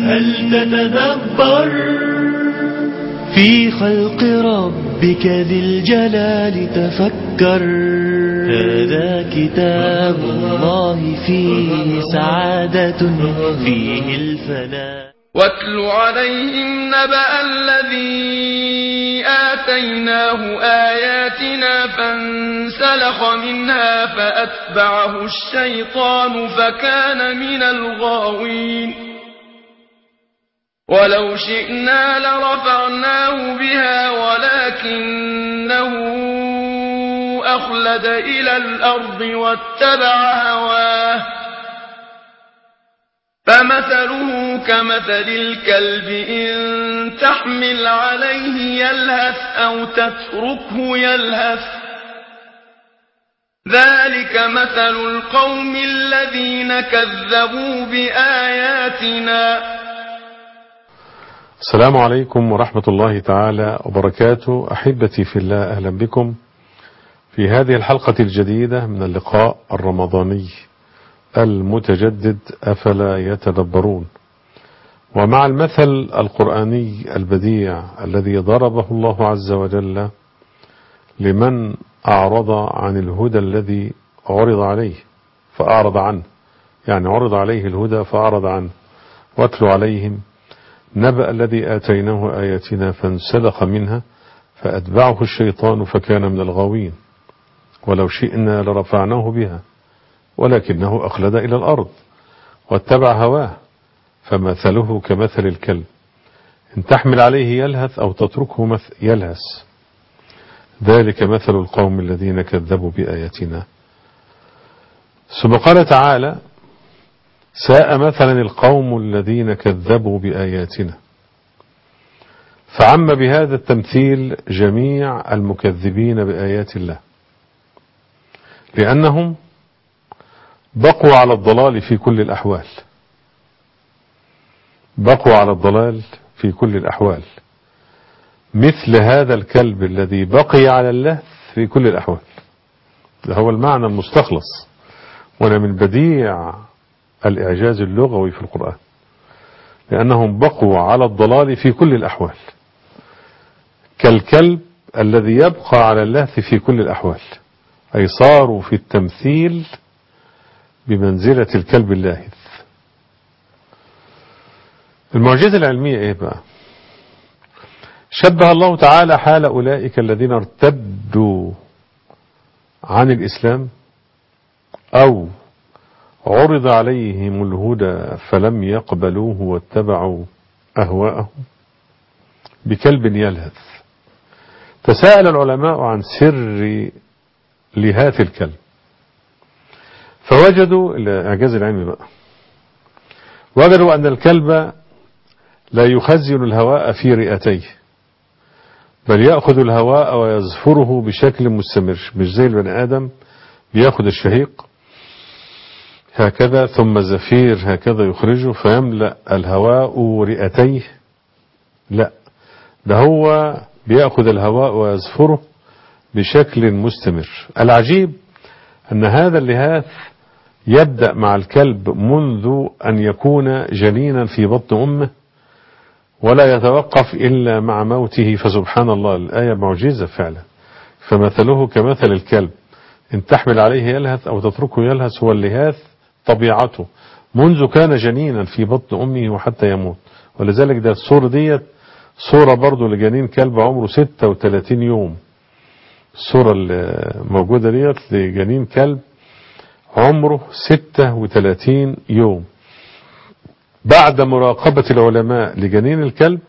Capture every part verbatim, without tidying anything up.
هل تتدبر في خلق ربك ذي الجلال؟ تفكر، هذا كتاب الله فيه سعادة، فيه الفلاح. واتل عليهم نبأ الذي آتيناه آياتنا فانسلخ منها فأتبعه الشيطان فكان من الغاوين. ولو شئنا لرفعناه بها ولكنه أخلد إلى الأرض واتبع هواه فمثله كمثل الكلب إن تحمل عليه يلهث أو تتركه يلهث، ذلك مثل القوم الذين كذبوا بآياتنا. السلام عليكم ورحمة الله تعالى وبركاته. أحبتي في الله، أهلا بكم في هذه الحلقة الجديدة من اللقاء الرمضاني المتجدد أفلا يتدبرون، ومع المثل القرآني البديع الذي ضربه الله عز وجل لمن أعرض عن الهدى الذي عرض عليه فأعرض عنه، يعني عرض عليه الهدى فأعرض عنه. واتل عليهم نبأ الذي آتيناه آياتنا فانسلخ منها فأتبعه الشيطان فكان من الغاوين. ولو شئنا لرفعناه بها ولكنه أخلد إلى الأرض واتبع هواه فمثله كمثل الكلب إن تحمل عليه يلهث أو تتركه يلهث، ذلك مثل القوم الذين كذبوا بآياتنا. ثم قال تعالى: ساء مثلا القوم الذين كذبوا بآياتنا. فعم بهذا التمثيل جميع المكذبين بآيات الله، لأنهم بقوا على الضلال في كل الأحوال، بقوا على الضلال في كل الأحوال، مثل هذا الكلب الذي بقي على اللهث في كل الأحوال. ده هو المعنى المستخلص، وانا من بديع الإعجاز اللغوي في القرآن، لأنهم بقوا على الضلال في كل الأحوال، كالكلب الذي يبقى على اللهث في كل الأحوال، أي صاروا في التمثيل بمنزلة الكلب اللاهث. المعجزة العلمية ايه بقى؟ شبه الله تعالى حال أولئك الذين ارتدوا عن الإسلام أو عرض عليهم الهدى فلم يقبلوه واتبعوا أهواءهم بكلب يلهث. تساءل العلماء عن سر لهاث الكلب، فوجدوا الإعجاز العلمي بقى، وجدوا أن الكلب لا يخزن الهواء في رئتيه، بل يأخذ الهواء ويزفره بشكل مستمر، مش زي البني آدم بيأخذ الشهيق هكذا ثم زفير هكذا يخرجه فيملأ الهواء رئتيه. لا، ده هو بيأخذ الهواء ويزفره بشكل مستمر. العجيب أن هذا اللهاث يبدأ مع الكلب منذ أن يكون جنينا في بطن أمه، ولا يتوقف إلا مع موته. فسبحان الله، الآية معجزة فعلا. فمثله كمثل الكلب إن تحمل عليه يلهث أو تتركه يلهث. هو اللهاث طبيعته منذ كان جنينا في بطن أمه وحتى يموت. ولذلك ده الصورة ديت صورة برضو لجنين كلب عمره ستة وثلاثين يوم. الصورة الموجودة ديت لجنين كلب عمره ستة وثلاثين يوم. بعد مراقبة العلماء لجنين الكلب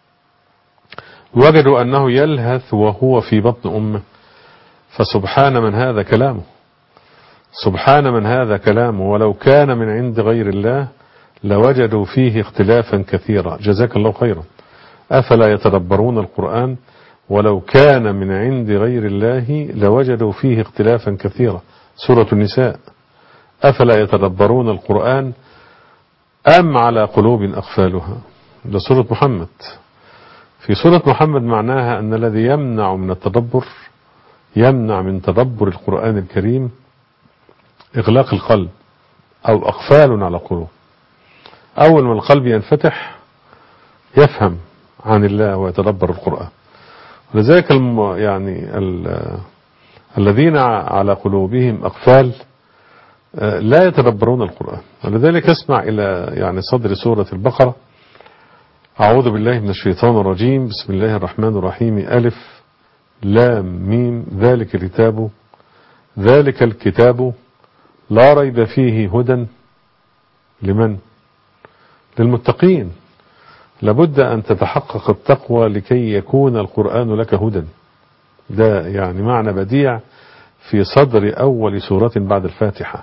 وجدوا أنه يلهث وهو في بطن أمه. فسبحان من هذا كلامه، سبحان من هذا كلامه. ولو كان من عند غير الله لوجدوا فيه اختلافا كثيرا. جزاك الله خيرا. أفلا يتدبرون القرآن؟ ولو كان من عند غير الله لوجدوا فيه اختلافا كثيرا. سورة النساء. أفلا يتدبرون القرآن أم على قلوب أقفالها؟ ده سورة محمد. في سورة محمد معناها أن الذي يمنع من التدبر، يمنع من تدبر القرآن الكريم إغلاق القلب أو أقفال على قلوب. أول ما القلب ينفتح يفهم عن الله ويتدبر القرآن. ولذلك الم يعني ال الذين على قلوبهم أقفال لا يتدبرون القرآن. ولذلك اسمع إلى يعني صدر سورة البقرة: أعوذ بالله من الشيطان الرجيم، بسم الله الرحمن الرحيم، ألف لام ميم، ذلك الكتاب ذلك الكتاب لا ريب فيه هدى لمن؟ للمتقين. لابد أن تتحقق التقوى لكي يكون القرآن لك هدى. ده يعني معنى بديع في صدر أول سورة بعد الفاتحة.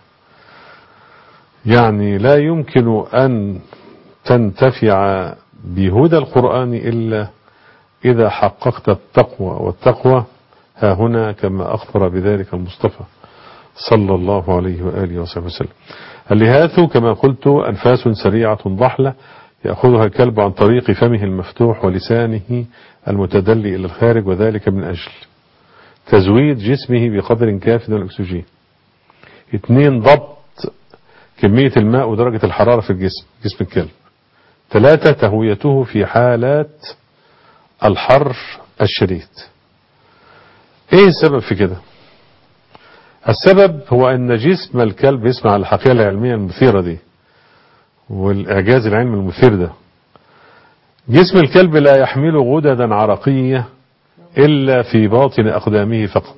يعني لا يمكن أن تنتفع بهدى القرآن إلا إذا حققت التقوى، والتقوى ها هنا كما أخبر بذلك المصطفى صلى الله عليه وآله وصحبه وسلم. اللهاث كما قلت أنفاس سريعة ضحلة يأخذها الكلب عن طريق فمه المفتوح ولسانه المتدلي إلى الخارج، وذلك من أجل تزويد جسمه بقدر كاف من الأكسجين. اثنين ضبط كمية الماء ودرجة الحرارة في الجسم، جسم الكلب. ثلاثة تهويته في حالات الحر الشديد. ايه السبب في كده؟ السبب هو ان جسم الكلب، يسمع الحقيقة العلمية المثيرة دي والاعجاز العلمي المثير ده، جسم الكلب لا يحمل غددا عرقية الا في باطن اقدامه فقط.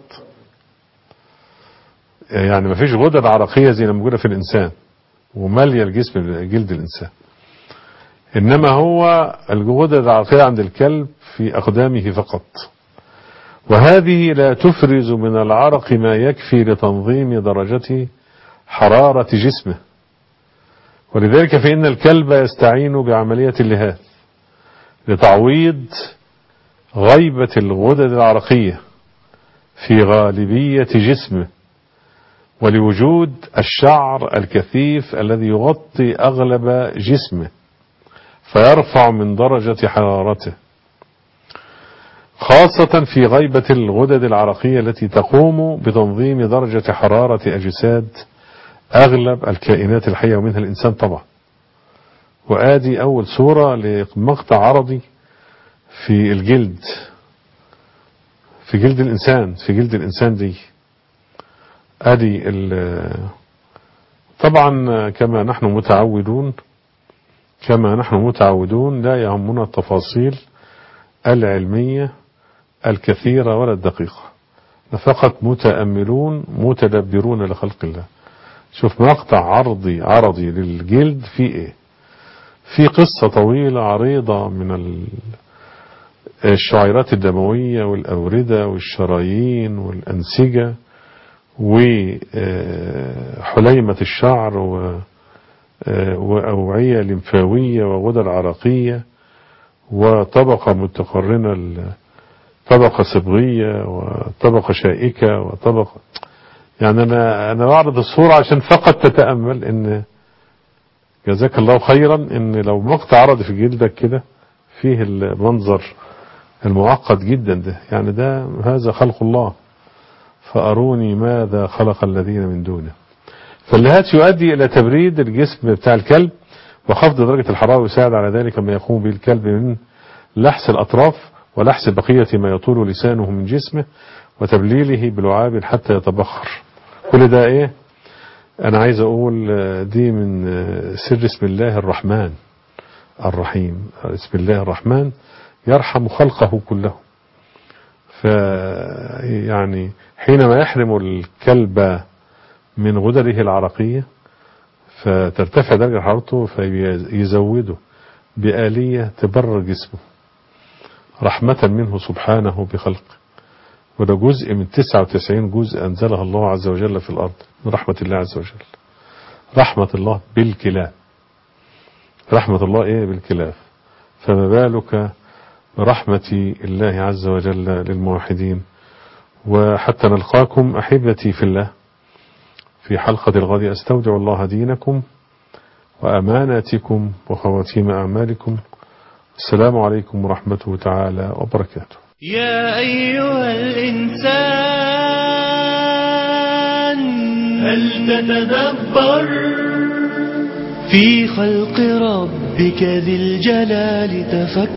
يعني ما فيش غدد عرقية زي ما موجودة في الانسان ومالية الجسم جلد الانسان، انما هو الغدد العرقية عند الكلب في اقدامه فقط، وهذه لا تفرز من العرق ما يكفي لتنظيم درجة حرارة جسمه. ولذلك فإن الكلب يستعين بعملية اللهاث لتعويض غيبة الغدد العرقية في غالبية جسمه، ولوجود الشعر الكثيف الذي يغطي أغلب جسمه فيرفع من درجة حرارته، خاصة في غيبة الغدد العرقية التي تقوم بتنظيم درجة حرارة أجساد أغلب الكائنات الحية ومنها الإنسان طبعا. وآدي أول صورة لمقطع عرضي في الجلد، في جلد الإنسان، في جلد الإنسان دي آدي طبعا كما نحن متعودون كما نحن متعودون لا يهمنا التفاصيل العلمية الكثيرة ولا الدقيقة، فقط متأملون متدبرون لخلق الله. شوف مقطع عرضي عرضي للجلد في ايه؟ في قصة طويلة عريضة من الشعيرات الدموية والأوردة والشرايين والأنسجة وحليمة الشعر وأوعية لمفاوية وغدد عرقية وطبقة متقرنة، طبقة صبغية وطبقة شائكة وطبقة، يعني أنا أنا بعرض الصورة عشان فقط تتأمل إن جزاك الله خيرا إن لو مقطع عرض في جلدك كده فيه المنظر المعقد جدا ده، يعني ده هذا خلق الله، فأروني ماذا خلق الذين من دونه. فاللهات يؤدي إلى تبريد الجسم بتاع الكلب وخفض درجة الحرارة، ويساعد على ذلك ما يقوم به الكلب من لحس الأطراف ولحس بقية ما يطول لسانه من جسمه وتبليله بلعاب حتى يتبخر. كل ده ايه؟ انا عايز اقول دي من سر اسم الله الرحمن الرحيم. اسم الله الرحمن يرحم خلقه كله. فيعني حينما يحرم الكلب من غدده العرقية فترتفع درجة حرارته فيزوده بآلية تبرر جسمه رحمة منه سبحانه بخلقه. وده جزء من تسعة وتسعين جزء أنزلها الله عز وجل في الأرض من رحمة الله عز وجل. رحمة الله بالكلاب، رحمة الله إيه بالكلاب، فما بالك برحمة الله عز وجل للموحدين. وحتى نلقاكم أحبتي في الله في حلقة الغد، أستودع الله دينكم وأماناتكم وخواتيم أعمالكم. السلام عليكم ورحمته تعالى وبركاته. يا أيها الإنسان هل تتدبر في خلق ربك ذي الجلال تفكر.